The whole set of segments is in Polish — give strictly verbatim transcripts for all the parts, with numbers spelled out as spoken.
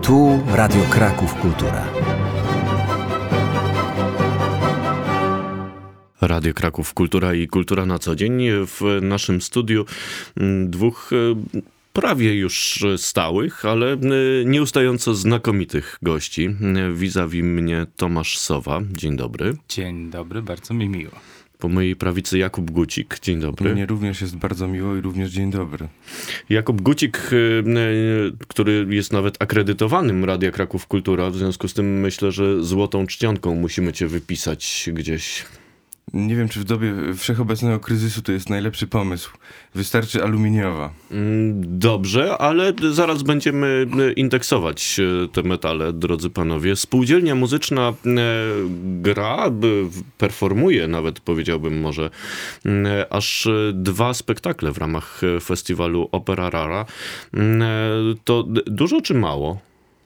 Tu Radio Kraków Kultura. Radio Kraków Kultura i Kultura na co dzień. W naszym studiu dwóch prawie już stałych, ale nieustająco znakomitych gości. Vis-a-vis mnie Tomasz Sowa. Dzień dobry. Dzień dobry, bardzo mi miło. Po mojej prawicy Jakub Gucik. Dzień dobry. Mnie również jest bardzo miło i również dzień dobry. Jakub Gucik, który jest nawet akredytowanym Radia Kraków Kultura, w związku z tym myślę, że złotą czcionką musimy cię wypisać gdzieś. Nie wiem, czy w dobie wszechobecnego kryzysu to jest najlepszy pomysł. Wystarczy aluminiowa. Dobrze, ale zaraz będziemy indeksować te metale, drodzy panowie. Spółdzielnia muzyczna gra, performuje nawet, powiedziałbym może, aż dwa spektakle w ramach festiwalu Opera Rara. To dużo czy mało?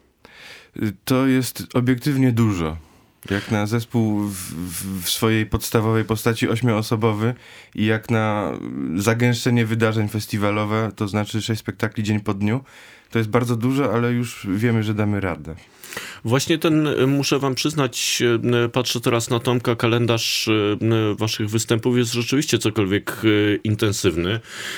To jest obiektywnie dużo. Jak na zespół w, w, w swojej podstawowej postaci ośmioosobowy i jak na zagęszczenie wydarzeń festiwalowe, to znaczy sześć spektakli dzień po dniu, to jest bardzo dużo, ale już wiemy, że damy radę. Właśnie ten, muszę wam przyznać, patrzę teraz na Tomka, kalendarz waszych występów jest rzeczywiście cokolwiek intensywny.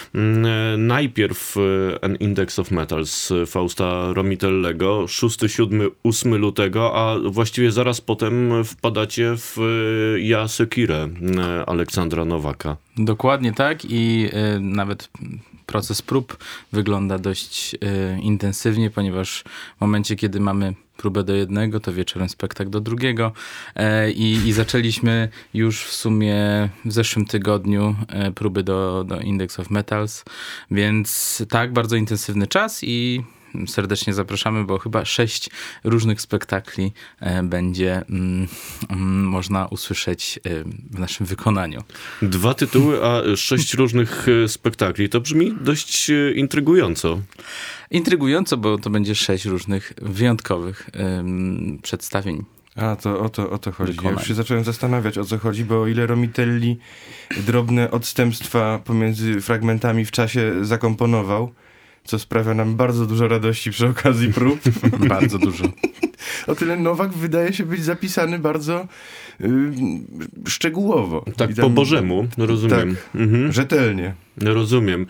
Najpierw An Index of Metals Fausta Romitellego, szósty, siódmy, ósmy lutego, a właściwie zaraz potem wpadacie w Ja Sekirę Aleksandra Nowaka. Dokładnie tak i y, nawet proces prób wygląda dość y, intensywnie, ponieważ w momencie, kiedy mamy próbę do jednego, to wieczorem spektakl do drugiego e, i, i zaczęliśmy już w sumie w zeszłym tygodniu e, próby do, do Index of Metals, więc tak, bardzo intensywny czas i serdecznie zapraszamy, bo chyba sześć różnych spektakli e, będzie mm, mm, można usłyszeć e, w naszym wykonaniu. Dwa tytuły, a sześć różnych spektakli. To brzmi dość intrygująco. Intrygująco, bo to będzie sześć różnych wyjątkowych um, przedstawień. A, to o to, o to chodzi. Wykonań. Ja już się zacząłem zastanawiać, o co chodzi, bo o ile Romitelli drobne odstępstwa pomiędzy fragmentami w czasie zakomponował, co sprawia nam bardzo dużo radości przy okazji prób. Bardzo dużo. O tyle Nowak wydaje się być zapisany bardzo y, szczegółowo. Tak, tam, po Bożemu, rozumiem. Tak, mhm. rzetelnie. Rozumiem.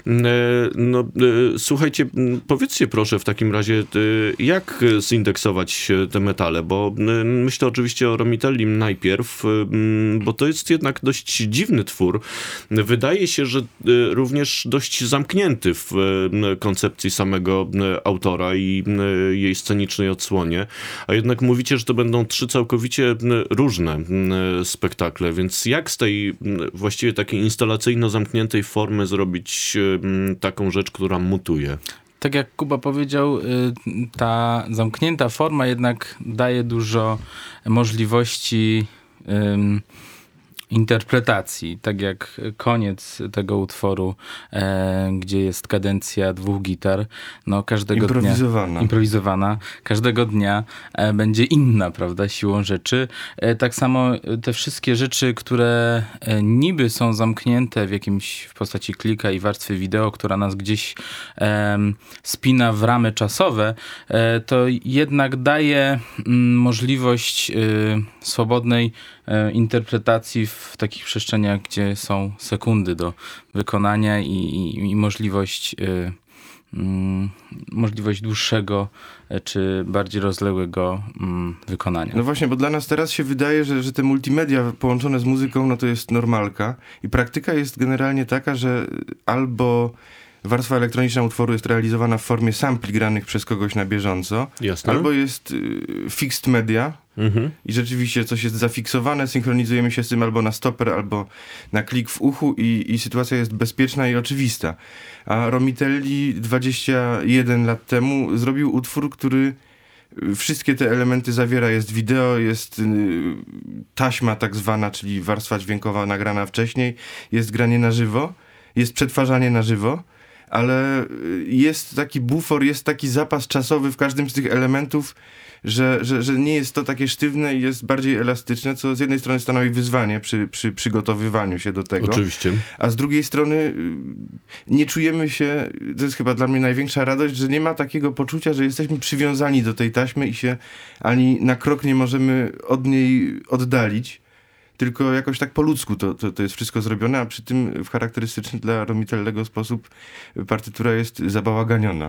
No, słuchajcie, powiedzcie proszę w takim razie, jak zindeksować te metale, bo myślę oczywiście o Romitellim najpierw, bo to jest jednak dość dziwny twór. Wydaje się, że również dość zamknięty w koncepcji samego autora i jej scenicznej odsłonie, a jednak mówicie, że to będą trzy całkowicie różne spektakle, więc jak z tej właściwie takiej instalacyjno zamkniętej formy zrobić taką rzecz, która mutuje? Tak jak Kuba powiedział, ta zamknięta forma jednak daje dużo możliwości um, interpretacji, tak jak koniec tego utworu, e, gdzie jest kadencja dwóch gitar, no każdego improwizowana. dnia improwizowana, każdego dnia e, będzie inna, prawda, siłą rzeczy. E, tak samo te wszystkie rzeczy, które e, niby są zamknięte w jakimś, w postaci klika i warstwy wideo, która nas gdzieś e, spina w ramy czasowe, e, to jednak daje m, możliwość e, swobodnej e, interpretacji w w takich przestrzeniach, gdzie są sekundy do wykonania i, i, i możliwość, y, y, możliwość dłuższego y, czy bardziej rozległego y, wykonania. No właśnie, bo dla nas teraz się wydaje, że, że te multimedia połączone z muzyką, no to jest normalka i praktyka jest generalnie taka, że albo warstwa elektroniczna utworu jest realizowana w formie sampli granych przez kogoś na bieżąco, Jasne. Albo jest y, fixed media mhm. i rzeczywiście coś jest zafiksowane, synchronizujemy się z tym albo na stoper, albo na klik w uchu i, i sytuacja jest bezpieczna i oczywista. A Romitelli dwadzieścia jeden lat temu zrobił utwór, który wszystkie te elementy zawiera. Jest wideo, jest y, taśma tak zwana, czyli warstwa dźwiękowa nagrana wcześniej, jest granie na żywo, jest przetwarzanie na żywo, ale jest taki bufor, jest taki zapas czasowy w każdym z tych elementów, że, że, że nie jest to takie sztywne i jest bardziej elastyczne, co z jednej strony stanowi wyzwanie przy, przy przygotowywaniu się do tego. Oczywiście. A z drugiej strony nie czujemy się, to jest chyba dla mnie największa radość, że nie ma takiego poczucia, że jesteśmy przywiązani do tej taśmy i się ani na krok nie możemy od niej oddalić. Tylko jakoś tak po ludzku to, to, to jest wszystko zrobione, a przy tym w charakterystyczny dla Romitellego sposób partytura jest zabałaganiona.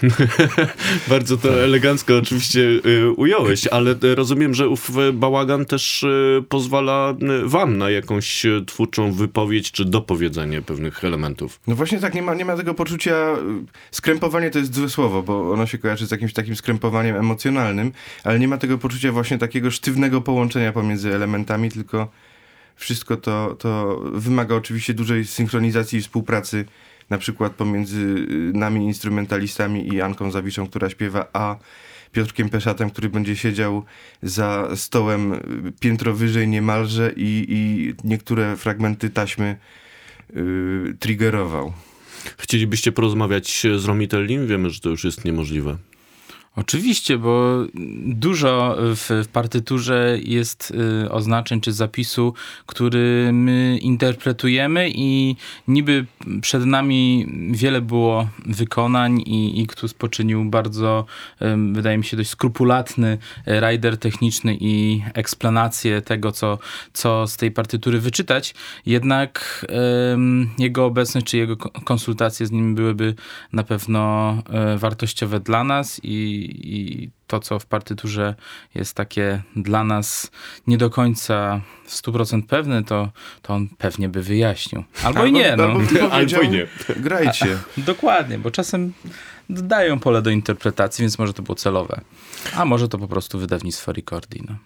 Bardzo to elegancko oczywiście y, ująłeś, ale y, rozumiem, że ów bałagan też y, pozwala y, wam na jakąś y, twórczą wypowiedź czy dopowiedzenie pewnych elementów. No właśnie tak, nie ma, nie ma tego poczucia, skrępowanie to jest złe słowo, bo ono się kojarzy z jakimś takim skrępowaniem emocjonalnym, ale nie ma tego poczucia właśnie takiego sztywnego połączenia pomiędzy elementami, tylko wszystko to, to wymaga oczywiście dużej synchronizacji i współpracy, na przykład pomiędzy nami instrumentalistami i Anką Zawiszą, która śpiewa, a Piotrkiem Peszatem, który będzie siedział za stołem piętro wyżej niemalże i, i niektóre fragmenty taśmy yy, triggerował. Chcielibyście porozmawiać z Romitellim? Wiemy, że to już jest niemożliwe. Oczywiście, bo dużo w, w partyturze jest y, oznaczeń czy zapisu, który my interpretujemy i niby przed nami wiele było wykonań i, i Iktus poczynił bardzo, y, wydaje mi się, dość skrupulatny rider techniczny i eksplanację tego, co, co z tej partytury wyczytać. Jednak y, jego obecność czy jego konsultacje z nim byłyby na pewno y, wartościowe dla nas i i to, co w partyturze jest takie dla nas nie do końca w stu procent pewne, to, to on pewnie by wyjaśnił. Albo, albo i nie. No. Albo, albo i nie. Grajcie. A, dokładnie, bo czasem dają pole do interpretacji, więc może to było celowe. A może to po prostu wydawnictwo Ricordi. No.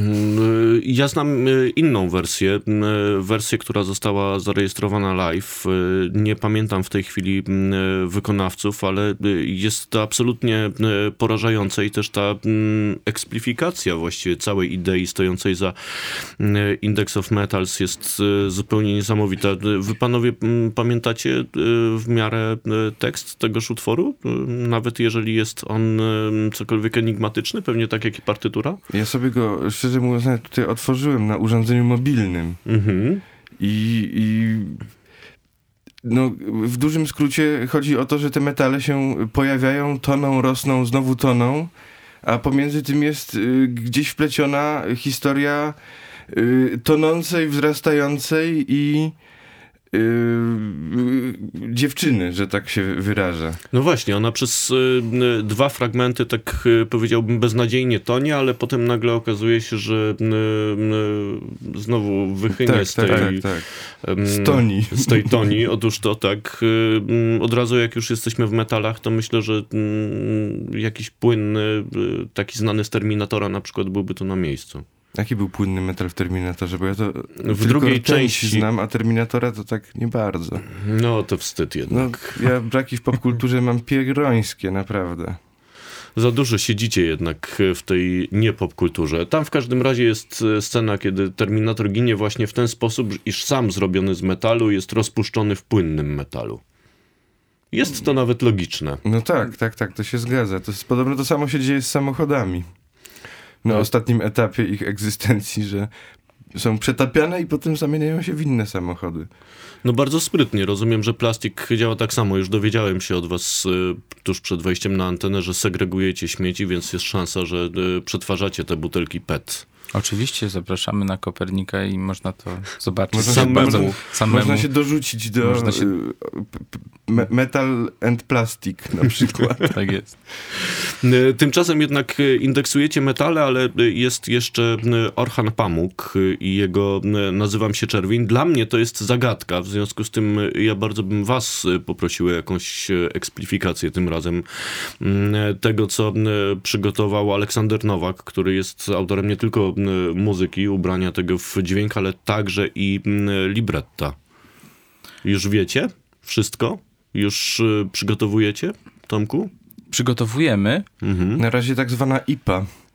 Ja znam inną wersję, wersję, która została zarejestrowana live. Nie pamiętam w tej chwili wykonawców, ale jest to absolutnie porażające i też ta eksplifikacja właściwie całej idei stojącej za Index of Metals jest zupełnie niesamowita. Wy panowie pamiętacie w miarę tekst tegoż utworu? Nawet jeżeli jest on cokolwiek enigmatyczny, pewnie tak jak i partytura? Ja sobie go, szczerze mówiąc, nawet tutaj otworzyłem na urządzeniu mobilnym. Mhm. I, i no, w dużym skrócie chodzi o to, że te metale się pojawiają, toną, rosną, znowu toną, a pomiędzy tym jest y, gdzieś wpleciona historia y, tonącej, wzrastającej i Yy, dziewczyny, że tak się wyraża. No właśnie, ona przez y, dwa fragmenty, tak y, powiedziałbym, beznadziejnie tonie, ale potem nagle okazuje się, że y, y, znowu wychynie tak, z tej tak, tak, tak. Y, z toni. Z tej toni. Otóż to tak, y, od razu jak już jesteśmy w metalach, to myślę, że y, jakiś płynny, y, taki znany z Terminatora na przykład byłby tu na miejscu. Jaki był płynny metal w Terminatorze? Bo ja to w drugiej części znam, a Terminatora to tak nie bardzo. No to wstyd jednak. No, ja braki w popkulturze mam pierońskie, naprawdę. Za dużo siedzicie jednak w tej niepopkulturze. Tam w każdym razie jest scena, kiedy Terminator ginie właśnie w ten sposób, iż sam zrobiony z metalu jest rozpuszczony w płynnym metalu. Jest to nawet logiczne. No tak, tak, tak, to się zgadza. To jest, podobno to samo się dzieje z samochodami. Na no. ostatnim etapie ich egzystencji, że są przetapiane i potem zamieniają się w inne samochody. No bardzo sprytnie. Rozumiem, że plastik działa tak samo. Już dowiedziałem się od was y, tuż przed wejściem na antenę, że segregujecie śmieci, więc jest szansa, że y, przetwarzacie te butelki P E T. Oczywiście, zapraszamy na Kopernika i można to zobaczyć. Można, Sam się, bardzo, można, samemu. można się dorzucić do się... Me- metal and plastic na przykład. Tak jest. Tymczasem jednak indeksujecie metale, ale jest jeszcze Orhan Pamuk i jego Nazywam się Czerwień. Dla mnie to jest zagadka, w związku z tym ja bardzo bym was poprosił o jakąś eksplifikację tym razem tego, co przygotował Aleksander Nowak, który jest autorem nie tylko muzyki, ubrania tego w dźwięk, ale także i libretta. Już wiecie? Wszystko? Już przygotowujecie, Tomku? Przygotowujemy. Mhm. Na razie tak zwana I P A.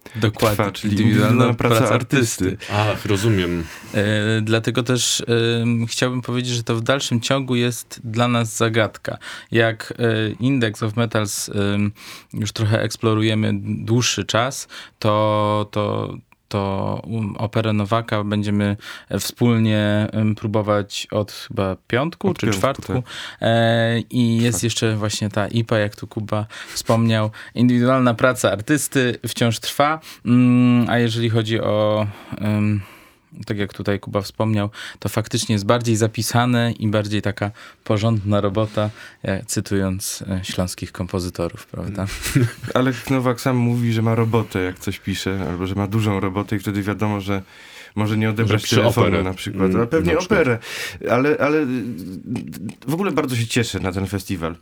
Dokładnie, trwa, czyli indywidualna indywidualna praca, praca artysty. artysty. Ach, rozumiem. E, dlatego też e, chciałbym powiedzieć, że to w dalszym ciągu jest dla nas zagadka. Jak e, Index of Metals e, już trochę eksplorujemy dłuższy czas, to, to to operę Nowaka będziemy wspólnie próbować od chyba piątku od czy piątku, czwartku. Tak. E, I jest jeszcze właśnie ta I P A, jak tu Kuba wspomniał. Indywidualna praca artysty wciąż trwa, mm, a jeżeli chodzi o... Um, tak jak tutaj Kuba wspomniał, to faktycznie jest bardziej zapisane i bardziej taka porządna robota, jak, cytując e, śląskich kompozytorów, prawda? Ale Nowak sam mówi, że ma robotę, jak coś pisze, albo że ma dużą robotę i wtedy wiadomo, że może nie odebrać Że telefonu operę. na przykład. Mm, A pewnie na przykład. operę. Ale, ale w ogóle bardzo się cieszę na ten festiwal.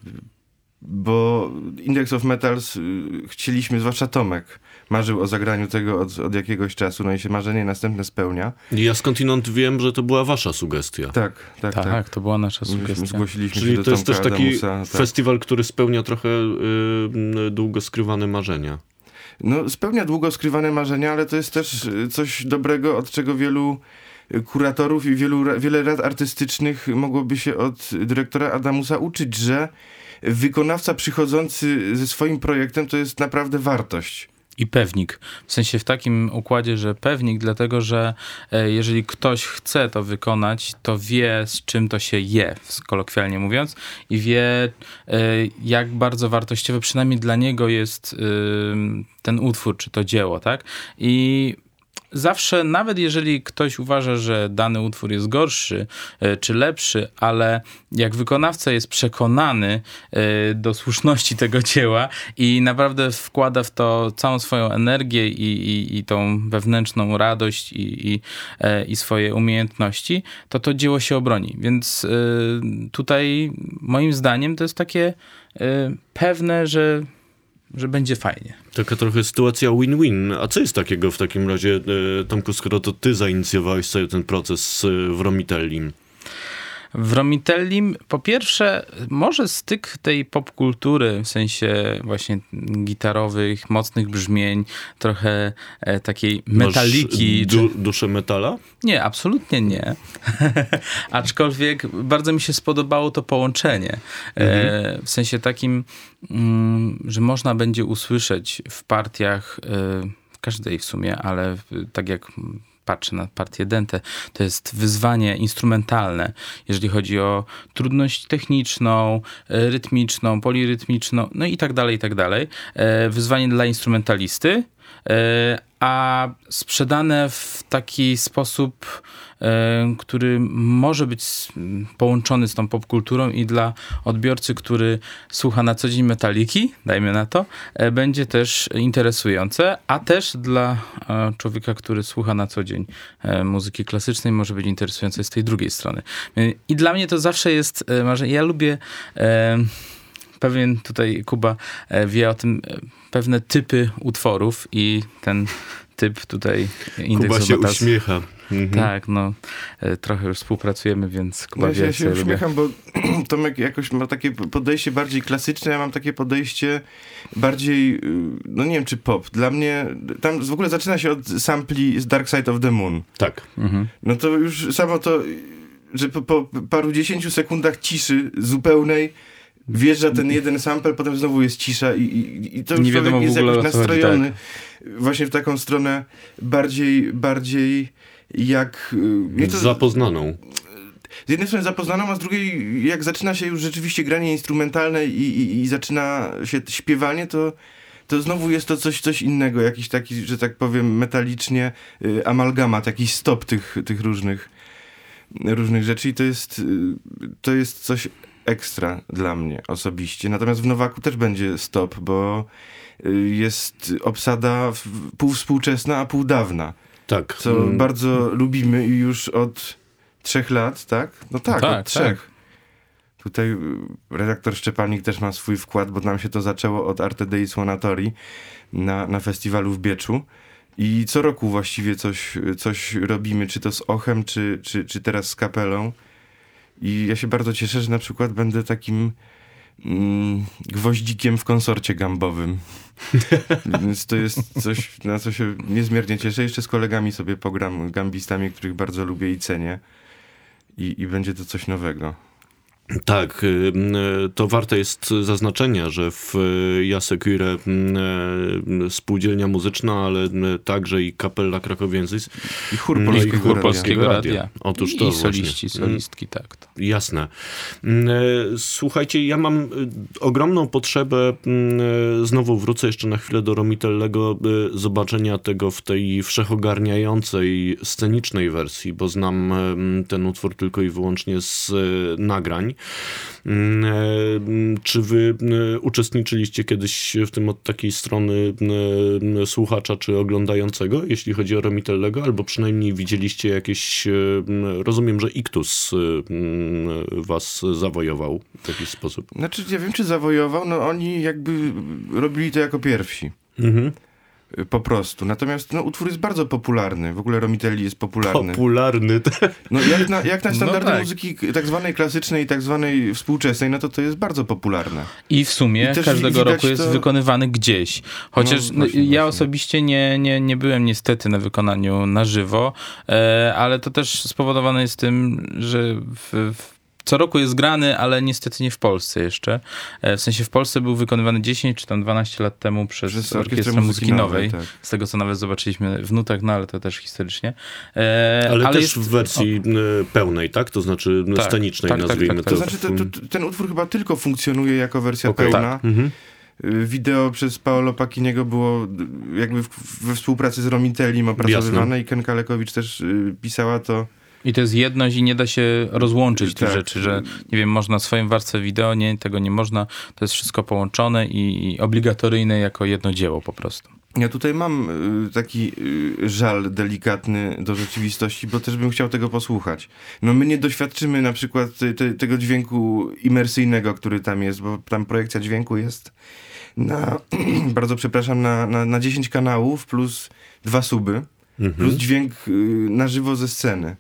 Bo Index of Metals y, chcieliśmy, zwłaszcza Tomek, marzył o zagraniu tego od, od jakiegoś czasu, no i się marzenie następne spełnia. Ja skądinąd wiem, że to była wasza sugestia. Tak, tak, Tak, tak. to była nasza Myśmy sugestia. Zgłosiliśmy Czyli się do to jest Tomka też taki Adamusa, tak. festiwal, który spełnia trochę y, długo skrywane marzenia. No, spełnia długo skrywane marzenia, ale to jest też y, coś dobrego, od czego wielu y, kuratorów i wielu, ra- wiele rad artystycznych mogłoby się od dyrektora Adamusa uczyć, że wykonawca przychodzący ze swoim projektem to jest naprawdę wartość. I pewnik. W sensie w takim układzie, że pewnik, dlatego że e, jeżeli ktoś chce to wykonać, to wie, z czym to się je, kolokwialnie mówiąc, i wie, e, jak bardzo wartościowy przynajmniej dla niego jest e, ten utwór, czy to dzieło, tak? I zawsze, nawet jeżeli ktoś uważa, że dany utwór jest gorszy e, czy lepszy, ale jak wykonawca jest przekonany e, do słuszności tego dzieła i naprawdę wkłada w to całą swoją energię i, i, i tą wewnętrzną radość i, i, e, i swoje umiejętności, to to dzieło się obroni. Więc e, tutaj moim zdaniem to jest takie e, pewne, że że będzie fajnie. Taka trochę sytuacja win-win. A co jest takiego w takim razie, e, Tomku, skoro to ty zainicjowałeś cały ten proces e, w Romitellim? W Romitellim po pierwsze może styk tej popkultury, w sensie właśnie gitarowych, mocnych brzmień, trochę e, takiej metaliki. Masz du- czy... duszę metala? Nie, absolutnie nie. Aczkolwiek bardzo mi się spodobało to połączenie. Mhm. E, w sensie takim, mm, że można będzie usłyszeć w partiach, e, w każdej w sumie, ale tak jak patrzę na partię Dente, to jest wyzwanie instrumentalne, jeżeli chodzi o trudność techniczną, rytmiczną, polirytmiczną, no i tak dalej, i tak dalej. Wyzwanie dla instrumentalisty, a sprzedane w taki sposób, który może być połączony z tą popkulturą i dla odbiorcy, który słucha na co dzień metaliki, dajmy na to, będzie też interesujące, a też dla człowieka, który słucha na co dzień muzyki klasycznej, może być interesujące z tej drugiej strony. I dla mnie to zawsze jest marzenie. Ja lubię, pewien tutaj Kuba wie o tym, pewne typy utworów i ten typ tutaj Index Kuba się Metals. uśmiecha. Mhm. Tak, no trochę już współpracujemy, więc Kuba No, wie, ja co się ja lubię. uśmiecham, bo Tomek jakoś ma takie podejście bardziej klasyczne, ja mam takie podejście bardziej, no nie wiem czy pop. Dla mnie, tam w ogóle zaczyna się od sampli z Dark Side of the Moon. Tak. Mhm. No to już samo to, że po, po paru dziesięciu sekundach ciszy zupełnej wjeżdża ten jeden sample, potem znowu jest cisza i, i, i to już Nie wiadomo człowiek jest w ogóle, jakoś o co chodzi, nastrojony właśnie w taką stronę bardziej, bardziej jak... mnie to- Zapoznaną. z jednej strony zapoznaną, a z drugiej jak zaczyna się już rzeczywiście granie instrumentalne i, i, i zaczyna się śpiewanie, to, to znowu jest to coś, coś innego, jakiś taki, że tak powiem metalicznie y, amalgamat, jakiś stop tych, tych różnych, różnych rzeczy i to jest, y, to jest coś ekstra dla mnie osobiście. Natomiast w Nowaku też będzie stop, bo y, jest obsada w- pół współczesna, a pół dawna, Tak. co Mm. bardzo lubimy i już od trzech lat, tak? No tak, Tak, od trzech. Tutaj y, redaktor Szczepanik też ma swój wkład, bo nam się to zaczęło od Arte Dei Suonatori na, na festiwalu w Bieczu. I co roku właściwie coś, coś robimy, czy to z Ochem, czy, czy, czy teraz z Kapelą. I ja się bardzo cieszę, że na przykład będę takim mm, gwoździkiem w konsorcie gambowym. Więc to jest coś, na co się niezmiernie cieszę. Jeszcze z kolegami sobie pogram, gambistami, których bardzo lubię i cenię. I, i będzie to coś nowego. Tak, to warte jest zaznaczenia, że w Jasekure spółdzielnia muzyczna, ale także i kapella krakowiensis i chór no polskiego, i chór radia. polskiego radia. Otóż to I soliści, właśnie. solistki, tak. To. Jasne. Słuchajcie, ja mam ogromną potrzebę, znowu wrócę jeszcze na chwilę do Romitellego, zobaczenia tego w tej wszechogarniającej, scenicznej wersji, bo znam ten utwór tylko i wyłącznie z nagrań. Czy wy uczestniczyliście kiedyś w tym od takiej strony słuchacza czy oglądającego, jeśli chodzi o Romitellego, albo przynajmniej widzieliście jakieś, rozumiem, że Iktus was zawojował w jakiś sposób. Znaczy, nie wiem, czy zawojował, no oni jakby robili to jako pierwsi. Mhm. Po prostu. Natomiast no, utwór jest bardzo popularny. W ogóle Romitelli jest popularny. Popularny. No, jak, na, jak na standardy no tak. muzyki tak zwanej klasycznej i tak zwanej współczesnej, no to to jest bardzo popularne. I w sumie I każdego roku jest to... wykonywany gdzieś. Chociaż no, właśnie, ja właśnie. osobiście nie, nie, nie byłem niestety na wykonaniu na żywo, e, ale to też spowodowane jest tym, że w, w co roku jest grany, ale niestety nie w Polsce jeszcze. W sensie w Polsce był wykonywany dziesięć czy tam dwanaście lat temu przez, przez Orkiestrę Muzyki Nowej. Tak. Z tego, co nawet zobaczyliśmy w nutach, no ale to też historycznie. E, ale, ale też jest... w wersji o... pełnej, tak? To znaczy tak, scenicznej, tak, nazwijmy tak, tak, to. To znaczy, to, to, ten utwór chyba tylko funkcjonuje jako wersja okay, pełna. Tak. Mhm. Wideo przez Paolo Pacchiniego było jakby w, we współpracy z Romitellim opracowywane. Jasne. I Ken Kalekowicz też y, pisała to. I to jest jedność i nie da się rozłączyć tych tak. rzeczy, że nie wiem, można swoją warstwę wideo, nie, tego nie można. To jest wszystko połączone i, i obligatoryjne jako jedno dzieło po prostu. Ja tutaj mam y, taki y, żal delikatny do rzeczywistości, bo też bym chciał tego posłuchać. No my nie doświadczymy na przykład te, tego dźwięku imersyjnego, który tam jest, bo tam projekcja dźwięku jest na, bardzo przepraszam, na, na, na dziesięć kanałów plus dwa suby, mhm. plus dźwięk y, na żywo ze sceny.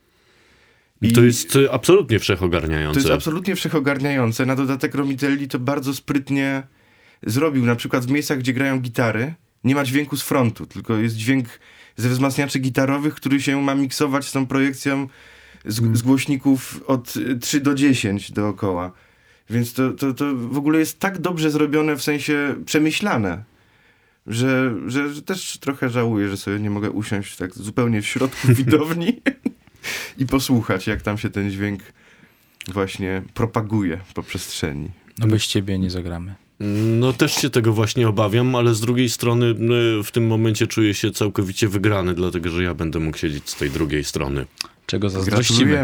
I to jest absolutnie wszechogarniające. To jest absolutnie wszechogarniające. Na dodatek Romitelli to bardzo sprytnie zrobił. Na przykład w miejscach, gdzie grają gitary, nie ma dźwięku z frontu, tylko jest dźwięk ze wzmacniaczy gitarowych, który się ma miksować z tą projekcją z, z głośników od trzy do dziesięciu dookoła. Więc to, to, to w ogóle jest tak dobrze zrobione, w sensie przemyślane, że, że, że też trochę żałuję, że sobie nie mogę usiąść tak zupełnie w środku widowni i posłuchać, jak tam się ten dźwięk właśnie propaguje po przestrzeni. No bez ciebie nie zagramy. No też się tego właśnie obawiam, ale z drugiej strony w tym momencie czuję się całkowicie wygrany, dlatego że ja będę mógł siedzieć z tej drugiej strony. Czego zazdrościmy.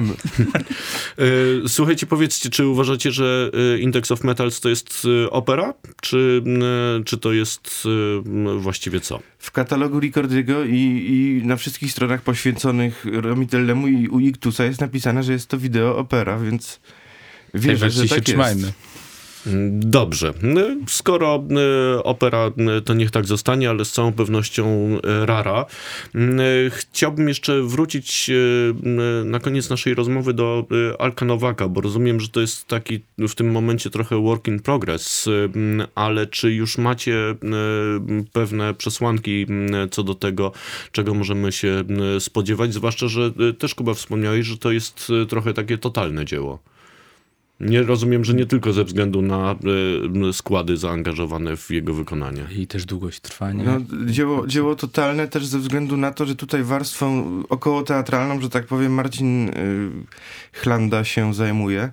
Słuchajcie, powiedzcie, czy uważacie, że Index of Metals to jest opera, czy, czy to jest właściwie co? W katalogu Ricordiego i, i na wszystkich stronach poświęconych Romitellemu i u Iktusa jest napisane, że jest to wideo opera, więc wierzę, że tak się jest. Trzymajmy. Dobrze. Skoro opera, to niech tak zostanie, ale z całą pewnością rara. Chciałbym jeszcze wrócić na koniec naszej rozmowy do Alka Nowaka, bo rozumiem, że to jest taki w tym momencie trochę work in progress, ale czy już macie pewne przesłanki co do tego, czego możemy się spodziewać? Zwłaszcza, że też Kuba wspomniałeś, że to jest trochę takie totalne dzieło. Nie rozumiem, że nie tylko ze względu na y, składy zaangażowane w jego wykonanie. I też długość trwania. No, dzieło, dzieło totalne też ze względu na to, że tutaj warstwą około teatralną, że tak powiem, Marcin y, Chlanda się zajmuje.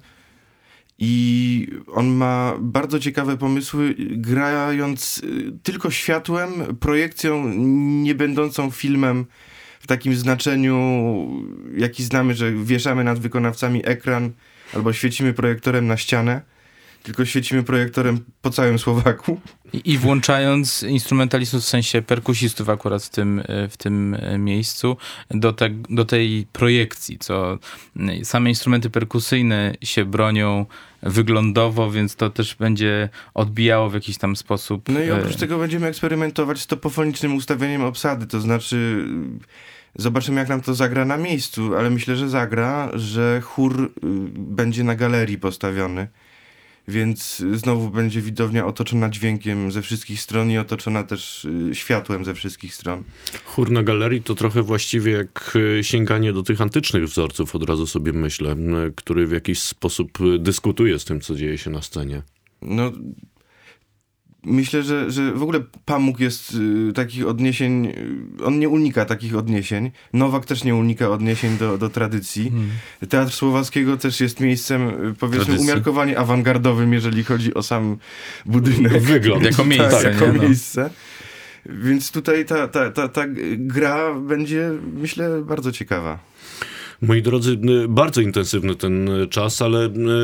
I on ma bardzo ciekawe pomysły, grając y, tylko światłem, projekcją nie będącą filmem w takim znaczeniu, jaki znamy, że wieszamy nad wykonawcami ekran, albo świecimy projektorem na ścianę, tylko świecimy projektorem po całym Słowaku. I, i włączając instrumentalistów, w sensie perkusistów akurat w tym, w tym miejscu, do, te, do tej projekcji, co same instrumenty perkusyjne się bronią wyglądowo, więc to też będzie odbijało w jakiś tam sposób. No i oprócz tego będziemy eksperymentować z topofonicznym ustawieniem obsady, to znaczy zobaczymy, jak nam to zagra na miejscu, ale myślę, że zagra, że chór będzie na galerii postawiony. więc znowu będzie widownia otoczona dźwiękiem ze wszystkich stron i otoczona też y, światłem ze wszystkich stron. Chór na galerii to trochę właściwie jak sięganie do tych antycznych wzorców, od razu sobie myślę, który w jakiś sposób dyskutuje z tym, co dzieje się na scenie. No, myślę, że, że w ogóle Pamuk jest y, takich odniesień, y, on nie unika takich odniesień. Nowak też nie unika odniesień do, do tradycji. Hmm. Teatr Słowackiego też jest miejscem, y, powiedzmy, tradycji. umiarkowanie awangardowym, jeżeli chodzi o sam budynek. Wygląd. Jako miejsce. Tak, jako nie? miejsce. Więc tutaj ta, ta, ta, ta gra będzie, myślę, bardzo ciekawa. Moi drodzy, bardzo intensywny ten czas, ale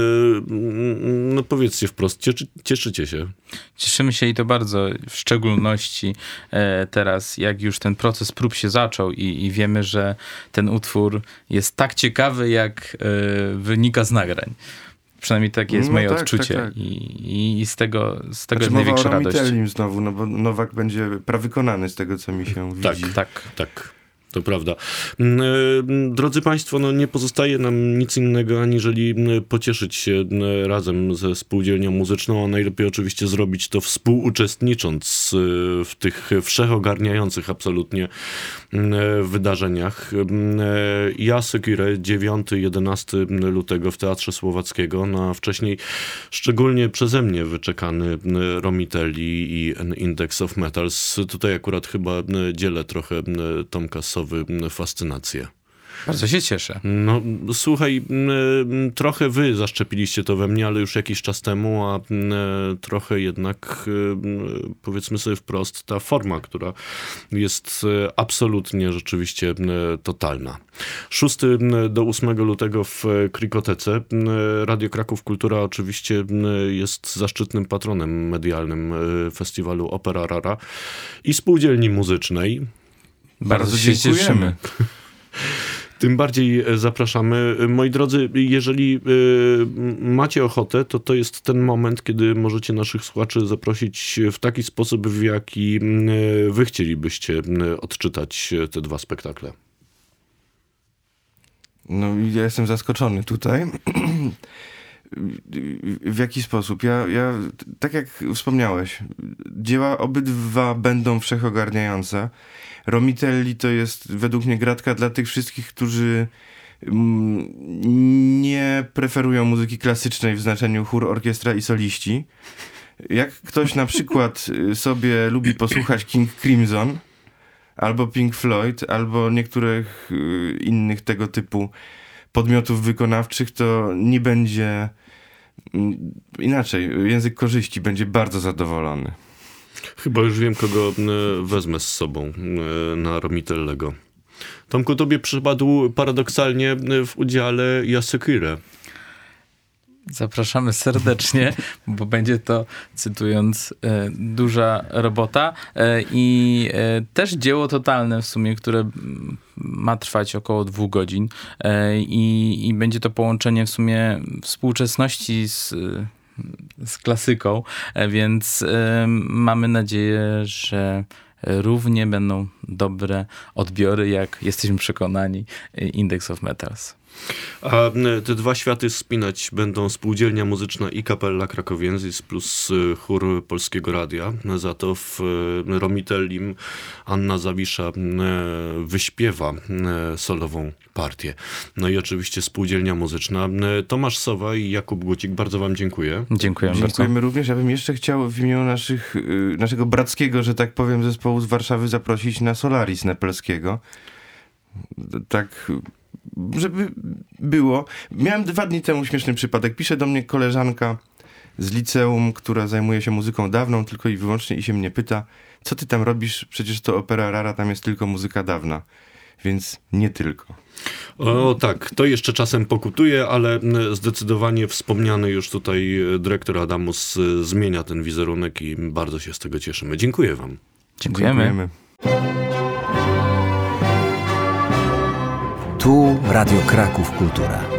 no powiedzcie wprost, cieszy, cieszycie się? Cieszymy się i to bardzo, w szczególności e, teraz, jak już ten proces prób się zaczął i, i wiemy, że ten utwór jest tak ciekawy, jak e, wynika z nagrań. Przynajmniej takie jest no moje tak, odczucie tak, tak. I, i z tego, z tego znaczy, jest największa mowa o radość. Romitellim znowu, no bo Nowak będzie prawykonany z tego, co mi się tak, widzi. Tak, tak. To prawda. Drodzy Państwo, no nie pozostaje nam nic innego, aniżeli pocieszyć się razem ze Spółdzielnią Muzyczną, a najlepiej oczywiście zrobić to współuczestnicząc w tych wszechogarniających absolutnie wydarzeniach. Ja Sekire, dziewiątego do jedenastego lutego w Teatrze Słowackiego, na wcześniej szczególnie przeze mnie wyczekany Romitelli i Index of Metals. Tutaj akurat chyba dzielę trochę Tomka Sowy fascynację. bardzo się cieszę. No słuchaj, trochę wy zaszczepiliście to we mnie, ale już jakiś czas temu, a trochę jednak, powiedzmy sobie wprost, ta forma, która jest absolutnie rzeczywiście totalna. szóstego do ósmego lutego w Krikotece. Radio Kraków Kultura oczywiście jest zaszczytnym patronem medialnym festiwalu Opera Rara i Spółdzielni Muzycznej. Bardzo, Bardzo się dziękujemy. cieszymy. Tym bardziej zapraszamy. Moi drodzy, jeżeli y, macie ochotę, to to jest ten moment, kiedy możecie naszych słuchaczy zaprosić w taki sposób, w jaki y, wy chcielibyście y, odczytać te dwa spektakle. No ja jestem zaskoczony tutaj. W jaki sposób? Ja, ja, tak jak wspomniałeś, dzieła obydwa będą wszechogarniające. Romitelli to jest według mnie gratka dla tych wszystkich, którzy nie preferują muzyki klasycznej w znaczeniu chór, orkiestra i soliści. Jak ktoś na przykład sobie lubi posłuchać King Crimson, albo Pink Floyd, albo niektórych innych tego typu podmiotów wykonawczych, to nie będzie inaczej. Język korzyści będzie bardzo zadowolony. Chyba już wiem, kogo wezmę z sobą na Romitellego. Tomku, tobie przypadł paradoksalnie w udziale Yasekire. Zapraszamy serdecznie, bo będzie to, cytując, e, duża robota e, i e, też dzieło totalne w sumie, które ma trwać około dwóch godzin e, i, i będzie to połączenie w sumie współczesności z, z klasyką, e, więc e, mamy nadzieję, że równie będą dobre odbiory, jak jesteśmy przekonani, Index of Metals. A te dwa światy spinać będą Spółdzielnia Muzyczna i Kapella Krakowiensis plus chór Polskiego Radia. Za to w Romitellim Anna Zawisza wyśpiewa solową partię. No i oczywiście Spółdzielnia Muzyczna. Tomasz Sowa i Jakub Gucik, bardzo wam dziękuję. Dziękujemy, Dziękujemy bardzo. również. Ja bym jeszcze chciał w imieniu naszych, naszego brackiego, że tak powiem, zespołu z Warszawy zaprosić na Solaris Nepelskiego. Tak, żeby było. Miałem dwa dni temu śmieszny przypadek. Pisze do mnie koleżanka z liceum, która zajmuje się muzyką dawną tylko i wyłącznie i się mnie pyta, co ty tam robisz? Przecież to Opera Rara, tam jest tylko muzyka dawna. Więc nie tylko. O tak, to jeszcze czasem pokutuje, ale zdecydowanie wspomniany już tutaj dyrektor Adamus zmienia ten wizerunek i bardzo się z tego cieszymy. Dziękuję wam. Dziękujemy. Dziękujemy. Tu Radio Kraków Kultura.